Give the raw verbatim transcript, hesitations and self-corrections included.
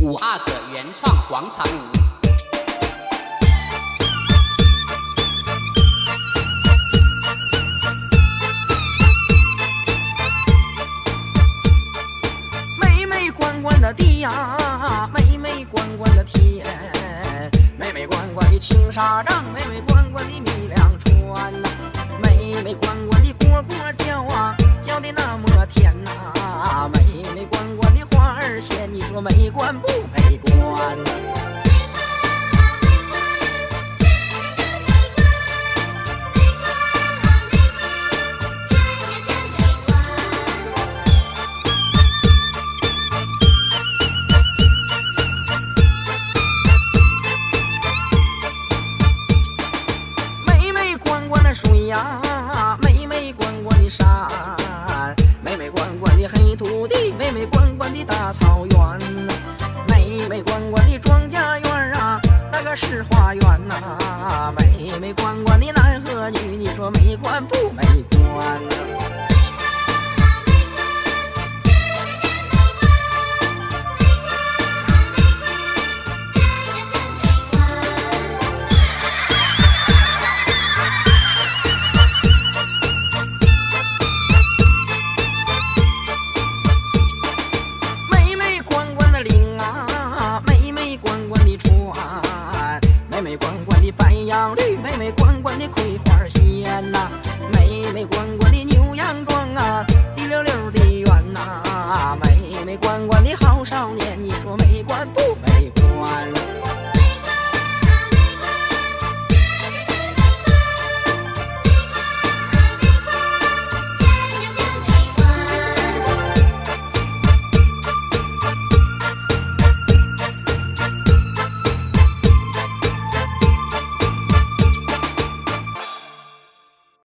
五阿哥原创广场舞。 妹妹滚滚的地呀，妹妹滚滚的天，妹妹滚滚的青纱帐，妹妹滚滚的米粮川呐，妹妹滚滚的蝈蝈叫啊，叫的那么甜呐，妹妹滚滚的花儿鲜，你说美观不美观呐？水呀，妹妹滚滚的山，妹妹滚滚的黑土地，妹妹滚滚的大草原，妹妹滚滚的庄稼园啊，那个是花园呐，妹妹滚滚的男和女，你说美观不美观啊？